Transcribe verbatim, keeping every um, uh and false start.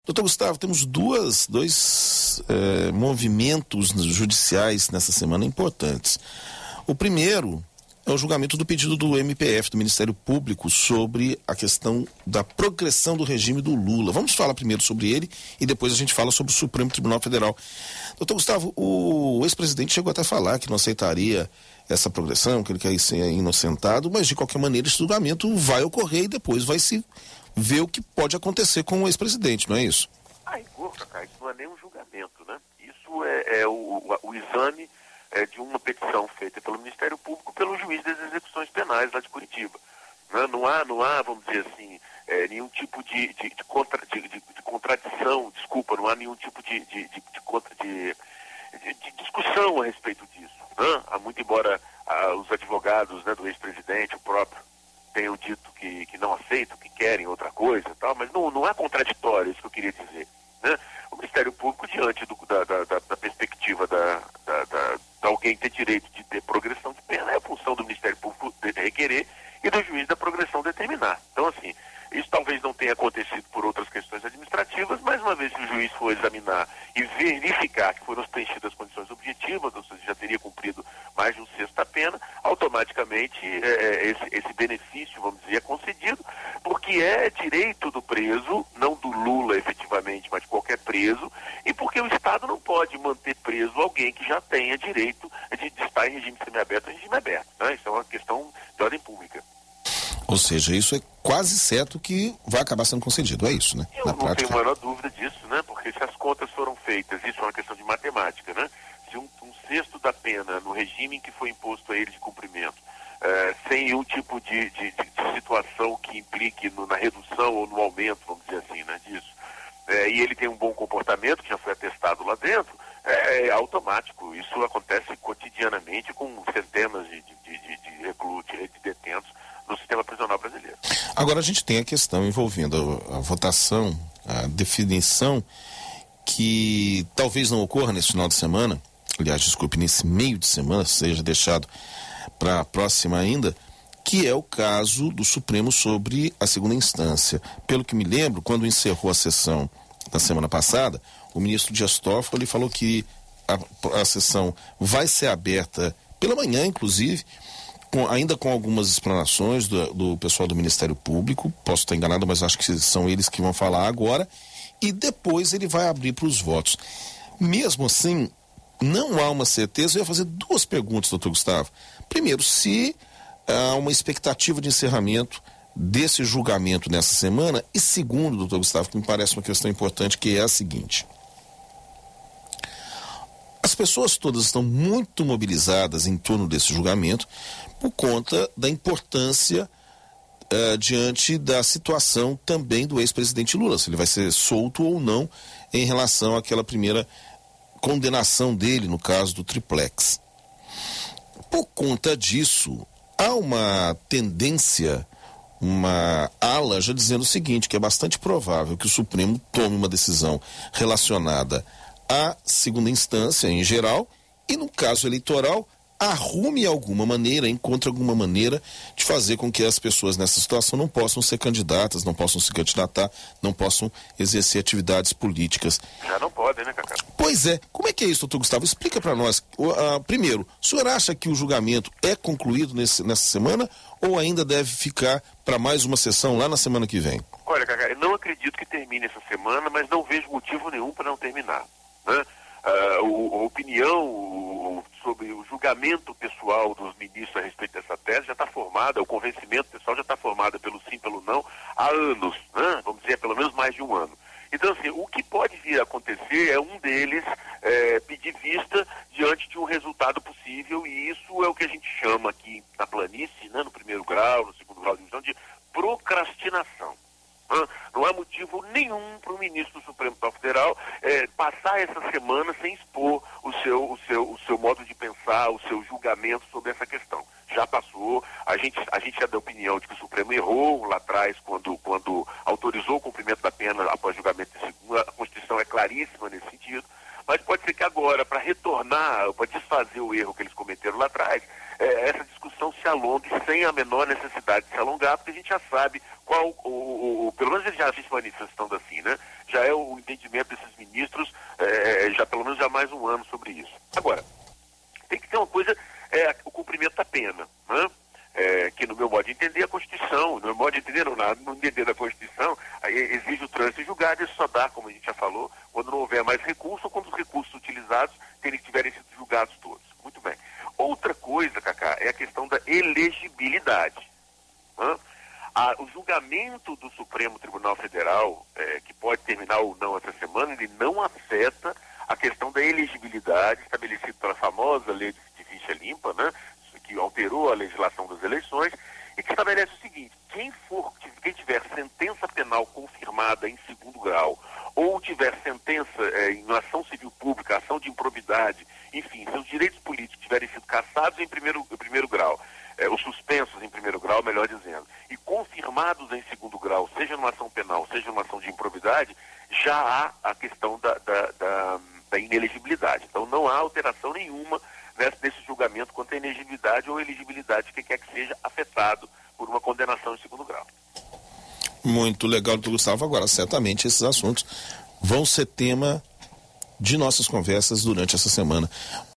Doutor Gustavo, temos duas, dois eh, movimentos judiciais nessa semana importantes. O primeiro é o julgamento do pedido do M P F, do Ministério Público, sobre a questão da progressão do regime do Lula. Vamos falar primeiro sobre ele e depois a gente fala sobre o Supremo Tribunal Federal. Doutor Gustavo, o ex-presidente chegou até a falar que não aceitaria essa progressão, que ele quer ser inocentado, mas de qualquer maneira esse julgamento vai ocorrer e depois vai se ver o que pode acontecer com o ex-presidente, não é isso? Ah, Igor, Cacá, isso não é nem um julgamento, né? Isso é, é o, o, o exame é, de uma petição feita pelo Ministério Público pelo juiz das execuções penais lá de Curitiba. Não, não há, não há, vamos dizer assim, é, nenhum tipo de, de, de, contra, de, de, de contradição, desculpa, não há nenhum tipo de, de, de, de, contra, de, de, de discussão a respeito disso. Né? Há muito embora ah, os advogados, né, do ex-presidente, o próprio, tenham dito que, que não aceitam, que querem outra coisa e tal, mas não, não é contraditório, isso que eu queria dizer. Né? O Ministério Público, diante do, da, da, da perspectiva da, da, da, de alguém ter direito de ter progressão de pena, é a função do Ministério Público de requerer e do juiz da progressão determinar. Então, assim, isso talvez não tenha acontecido por outras questões administrativas, mas uma vez que o juiz for examinar e verificar que foram preenchidas as condições objetivas, ou seja, já teria cumprido mais de um sexto da pena, automaticamente é, esse, esse benefício, vamos dizer, é concedido, porque é direito do preso, não do Lula efetivamente, mas de qualquer preso, e porque o Estado não pode manter preso alguém que já tenha direito de, de estar em regime semiaberto ou em regime aberto. Né? Isso é uma questão de ordem pública. Ou seja, isso é quase certo que vai acabar sendo concedido, é isso, né? Eu Na não prática. tenho a menor dúvida disso, né? Porque se as contas foram feitas, isso é uma questão de matemática, né? Se um, um sexto da pena no regime em que foi imposto a ele de cumprimento, eh, sem nenhum tipo de, de, de, de situação que implique no, na redução ou no aumento, vamos dizer assim, né, disso, eh, e ele tem um bom comportamento, que já foi atestado lá dentro, é, é automático. Isso acontece cotidianamente com centenas de, de, de, de reclusos, de detentos no sistema prisional brasileiro. Agora a gente tem a questão envolvendo a, a votação, a definição, que talvez não ocorra nesse final de semana, aliás, desculpe, nesse meio de semana, seja deixado para a próxima ainda, que é o caso do Supremo sobre a segunda instância. Pelo que me lembro, quando encerrou a sessão da semana passada, o ministro Dias Toffoli falou que a, a sessão vai ser aberta pela manhã, inclusive, Com, ainda com algumas explanações do, do pessoal do Ministério Público, posso estar enganado, mas acho que são eles que vão falar agora, e depois ele vai abrir para os votos. Mesmo assim, não há uma certeza. Eu ia fazer duas perguntas, doutor Gustavo. Primeiro, se há uma expectativa de encerramento desse julgamento nessa semana, e segundo, doutor Gustavo, que me parece uma questão importante, que é a seguinte: as pessoas todas estão muito mobilizadas em torno desse julgamento por conta da importância uh, diante da situação também do ex-presidente Lula, se ele vai ser solto ou não em relação àquela primeira condenação dele no caso do triplex. Por conta disso, há uma tendência, uma ala já dizendo o seguinte, que é bastante provável que o Supremo tome uma decisão relacionada à segunda instância em geral e no caso eleitoral arrume alguma maneira, encontre alguma maneira de fazer com que as pessoas nessa situação não possam ser candidatas, não possam se candidatar, não possam exercer atividades políticas. Já não podem, né, Cacá? Pois é. Como é que é isso, doutor Gustavo? Explica para nós. Uh, primeiro, o senhor acha que o julgamento é concluído nesse, nessa semana ou ainda deve ficar para mais uma sessão lá na semana que vem? Olha, Cacá, eu não acredito que termine essa semana, mas não vejo motivo nenhum para não terminar, né? Uh, a opinião o, sobre o julgamento pessoal dos ministros a respeito dessa tese já está formada, o convencimento pessoal já está formado pelo sim, pelo não, há anos, né? Vamos dizer, pelo menos mais de um ano. Então, assim, o que pode vir a acontecer é um deles é, pedir vista diante de um resultado possível, e isso é o que a gente chama aqui na planície, né, no primeiro grau, no segundo grau de divisão, de procrastinação. Não há motivo nenhum para o ministro do Supremo Tribunal Federal é, passar essa semana sem expor o seu, o, seu, o seu modo de pensar, o seu julgamento sobre essa questão. Já passou, a gente, a gente é da opinião de que o Supremo errou lá atrás quando, quando autorizou o cumprimento da pena após julgamento de segunda. A Constituição é claríssima nesse sentido, mas pode ser que agora, para retornar, para desfazer o erro que eles cometeram lá atrás, é, essa discussão se alongue sem a menor necessidade de se alongar, porque a gente já sabe qual, o, o, o, pelo menos eles já se manifestando assim, né? Já é o entendimento desses ministros é, já pelo menos já há mais um ano sobre isso. Agora, tem que ter uma coisa, é, o cumprimento da pena, né? É, que no meu modo de entender a Constituição, no meu modo de entender, não, no entender da Constituição, aí exige o trânsito em julgado, isso só dá, como a gente já falou, quando não houver mais recurso ou quando os recursos utilizados terem, tiverem sido julgados todos. Muito bem. Outra coisa, Cacá, é a questão da elegibilidade. Né? A, o julgamento do Supremo Tribunal Federal, é, que pode terminar ou não essa semana, ele não afeta a questão da elegibilidade estabelecida pela famosa lei de, de ficha limpa, né? Que alterou a legislação das eleições e que estabelece o seguinte: quem for, quem tiver sentença penal confirmada em segundo grau ou tiver sentença é, em ação civil pública, ação de improbidade, enfim, seus direitos políticos tiverem sido cassados em primeiro, em primeiro grau, é, ou suspensos em primeiro grau, melhor dizendo, e confirmados em segundo grau, seja numa ação penal, seja numa ação de improbidade, já há a questão da, da, da, da inelegibilidade. Então não há alteração nenhuma nesse julgamento quanto à inegibilidade ou elegibilidade de quem quer que seja afetado por uma condenação em segundo grau. Muito legal, doutor Gustavo. Agora, certamente esses assuntos vão ser tema de nossas conversas durante essa semana.